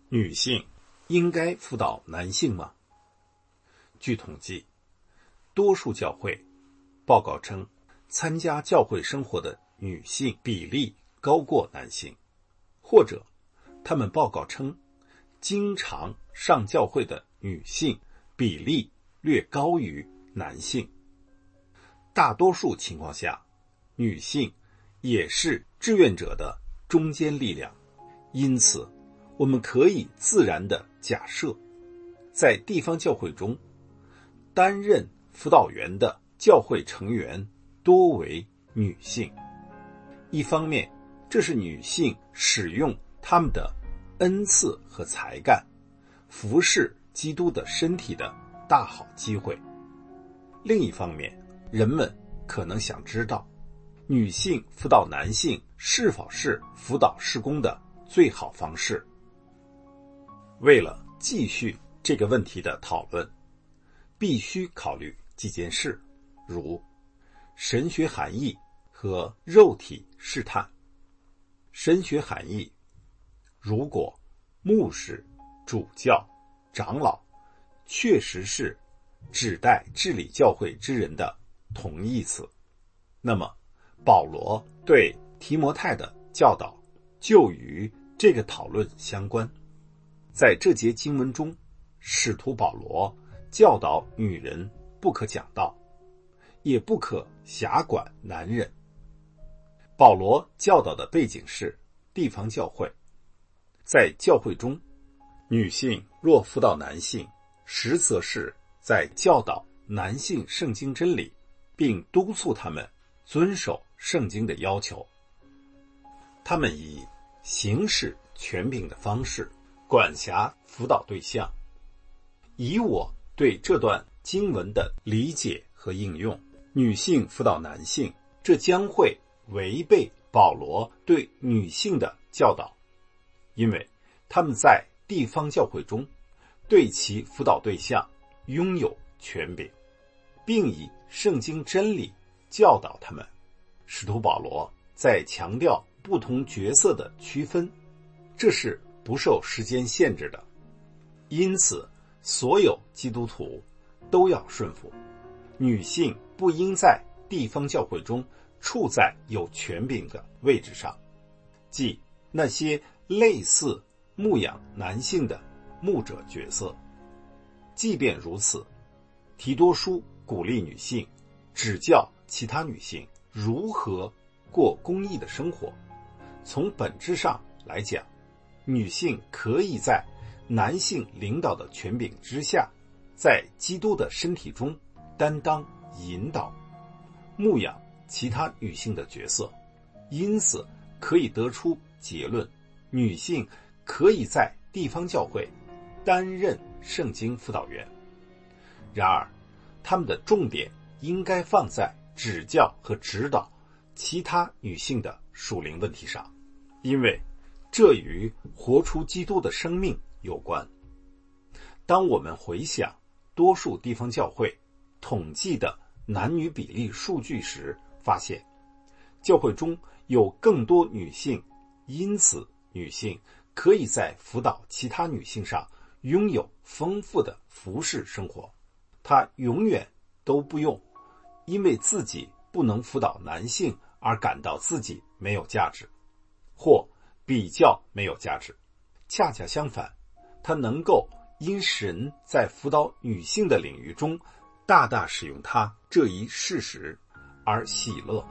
女性应该辅导男性吗？据统计，多数教会报告称，参加教会生活的女性比例高过男性，或者他们报告称，经常上教会的女性比例略高于男性。大多数情况下，女性也是志愿者的中坚力量，因此我们可以自然地假设，在地方教会中，担任辅导员的教会成员多为女性。一方面，这是女性使用她们的恩赐和才干，服侍基督的身体的大好机会。另一方面，人们可能想知道，女性辅导男性是否是辅导事工的最好方式。为了继续这个问题的讨论，必须考虑几件事，如神学含义和肉体试探。神学含义：如果牧师、主教、长老确实是指代治理教会之人的同义词，那么保罗对提摩太的教导就与这个讨论相关。在这节经文中，使徒保罗教导女人不可讲道，也不可辖管男人。保罗教导的背景是地方教会，在教会中，女性若辅导男性，实则是在教导男性圣经真理，并督促他们遵守圣经的要求。他们以行使权柄的方式管辖辅导对象。以我对这段经文的理解和应用，女性辅导男性，这将会违背保罗对女性的教导，因为他们在地方教会中对其辅导对象拥有权柄，并以圣经真理教导他们。使徒保罗在强调不同角色的区分，这是不受时间限制的，因此所有基督徒都要顺服。女性不应在地方教会中处在有权柄的位置上，即那些类似牧养男性的牧者角色。即便如此，提多书鼓励女性指教其他女性如何过公义的生活。从本质上来讲，女性可以在男性领导的权柄之下，在基督的身体中担当引导、牧养其他女性的角色。因此可以得出结论，女性可以在地方教会担任圣经辅导员。然而他们的重点应该放在指教和指导其他女性的属灵问题上，因为这与活出基督的生命有关。当我们回想多数地方教会统计的男女比例数据时，发现教会中有更多女性，因此女性可以在辅导其他女性上拥有丰富的服侍生活。她永远都不用因为自己不能辅导男性而感到自己没有价值，或比较没有价值。恰恰相反，她能够因神在辅导女性的领域中大大使用她这一事实而喜乐。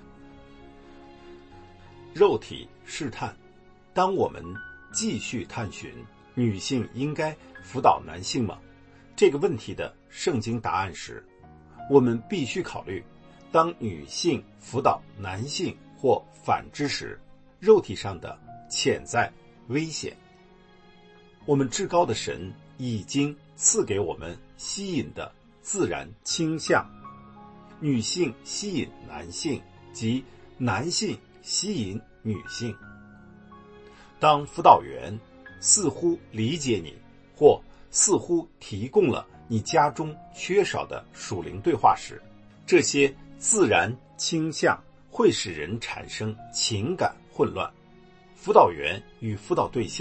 肉体试探。当我们继续探寻女性应该辅导男性吗这个问题的圣经答案时，我们必须考虑，当女性辅导男性或反之时，肉体上的潜在危险。我们至高的神已经赐给我们吸引的自然倾向，女性吸引男性，及男性吸引女性。当辅导员似乎理解你，或似乎提供了你家中缺少的属灵对话时，这些自然倾向会使人产生情感混乱。辅导员与辅导对象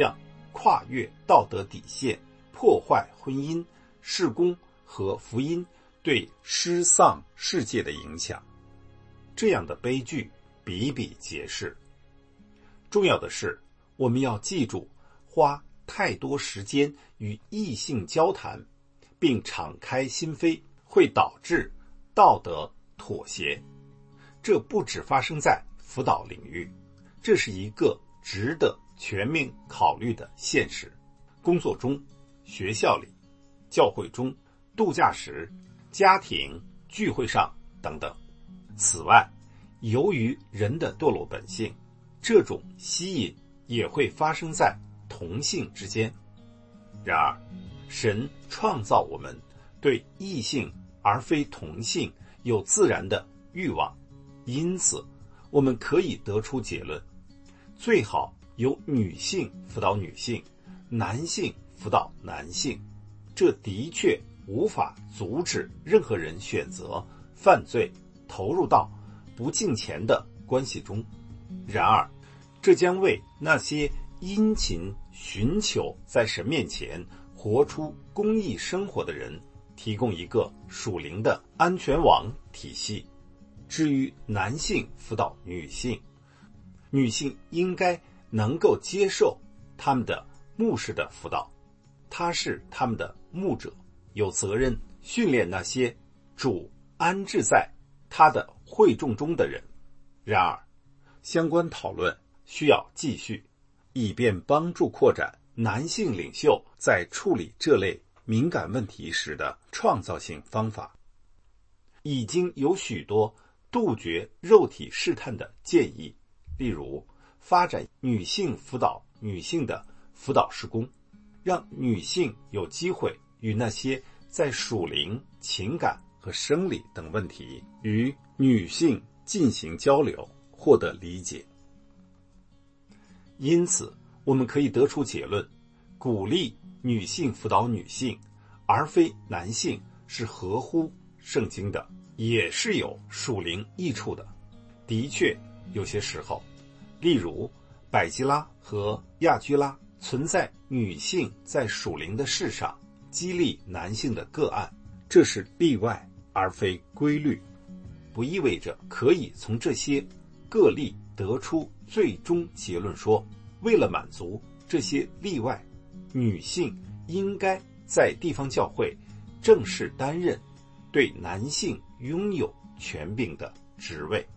跨越道德底线，破坏婚姻、事工和福音对失丧世界的影响。这样的悲剧比比皆是。重要的是，我们要记住，花太多时间与异性交谈，并敞开心扉，会导致道德妥协。这不只发生在辅导领域，这是一个值得全面考虑的现实。工作中、学校里、教会中、度假时、家庭聚会上等等。此外，由于人的堕落本性，这种吸引也会发生在同性之间。然而，神创造我们对异性而非同性有自然的欲望，因此我们可以得出结论：最好由女性辅导女性，男性辅导男性。这的确无法阻止任何人选择犯罪，投入到不敬虔的关系中。然而，这将为那些殷勤寻求在神面前活出公义生活的人提供一个属灵的安全网体系。至于男性辅导女性，女性应该能够接受他们的牧师的辅导，他是他们的牧者，有责任训练那些主安置在他的会众中的人。然而，相关讨论需要继续，以便帮助扩展男性领袖在处理这类敏感问题时的创造性方法。已经有许多杜绝肉体试探的建议，例如发展女性辅导女性的辅导事工，让女性有机会与那些在属灵、情感和生理等问题与女性进行交流，获得理解。因此，我们可以得出结论，鼓励女性辅导女性，而非男性，是合乎圣经的，也是有属灵益处的。的确，有些时候，例如百基拉和亚居拉存在女性在属灵的事上激励男性的个案，这是例外而非规律，不意味着可以从这些个例得出最终结论说，为了满足这些例外，女性应该在地方教会正式担任对男性拥有权柄的职位。